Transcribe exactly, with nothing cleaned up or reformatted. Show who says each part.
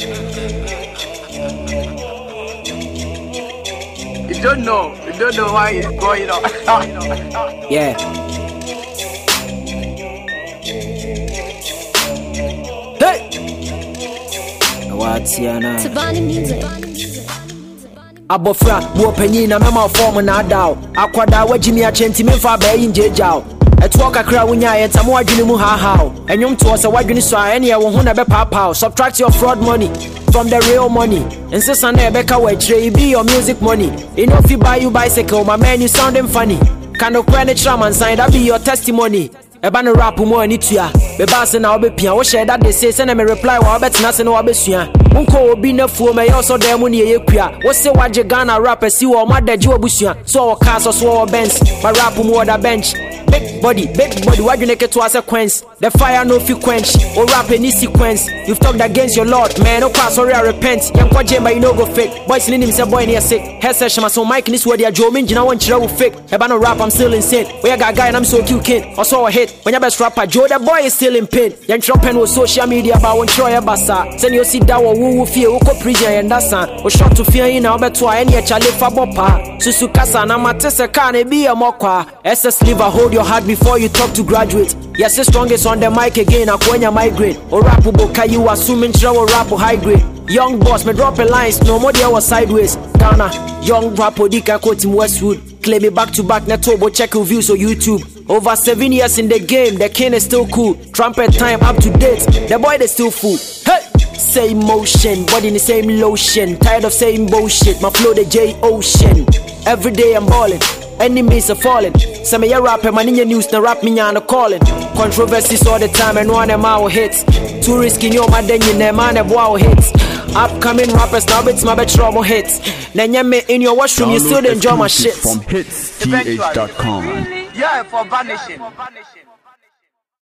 Speaker 1: You don't know, you don't know why it's going on.
Speaker 2: Yeah. Hey! What's your name?
Speaker 3: Savannah Music.
Speaker 2: Abofra, wo panyin na mema form na adaw. Akwada wa Jimmy Achenti memfa ba yin jejaw. Eto kakra wonya ye ntamo adwene mu ha ha. Enwom to se wadwene so a ene ye wo ho na be papa. Subtract your fraud money from the real money. Insist on Ebeka we trade be your music money. You know if you buy you bicycle, my man you sounding funny. Can no credit traman sign that be your testimony. Eba no rap mo ani tua. Be ba se na obepia wo share that they say send me reply wa obetena se na obesua. Unko obi na fuo me yo so dem ne ye kua. Wo se waje Ghana rapper si wo ma daji obusua. So wo cars so wo bench. My rap mo other bench. Big body, big body, why you naked to a sequence? The fire no fi quench, or rap any sequence. You've talked against your Lord, man, no class, sorry, I repent. Young kwa jemba, you no go fake. Boys in him say boy near sick. Head session, so Mike in this word, ya Joe Minjin, I want you to fake. Ebano rap, I'm still insane. We got a guy and I'm so cute kid. I saw a hit. When your best rapper, Joe, that boy is still in pain. Young Tropen was social media, but one Troy Bassa. Send you sit down, woo woo fear, woo ko prison, and that's an. Or shot to fear in our better, and yet Charlie Fabopa. Susukasa, Namatesa, can't be a mokwa. S S liver, hold your heart before you talk to graduate. Yes, the strongest on the mic again. Akwenya migrate. Or rap boka you assuming trouble rap high grade. Young boss me drop a lines. No more there was sideways. Ghana young rap dika quote him Westwood. Claim me back to back. Netobo check reviews on YouTube. Over seven years in the game. The king is still cool. Trumpet time up to date. The boy they still fool. Hey. Same motion, body in the same lotion. Tired of saying bullshit. My flow the J Ocean. Every day I'm balling. Enemies are falling. Some of your rapper, man in your news, the rap me on the calling. Controversies all the time and one of our hits. Too risky, no man, then you never man of wow hits. Upcoming rappers, now it's my bet trouble hits. Then you me in your washroom, you still enjoy my shit.
Speaker 4: From hits T H dot com.
Speaker 1: Yeah, for vanishing.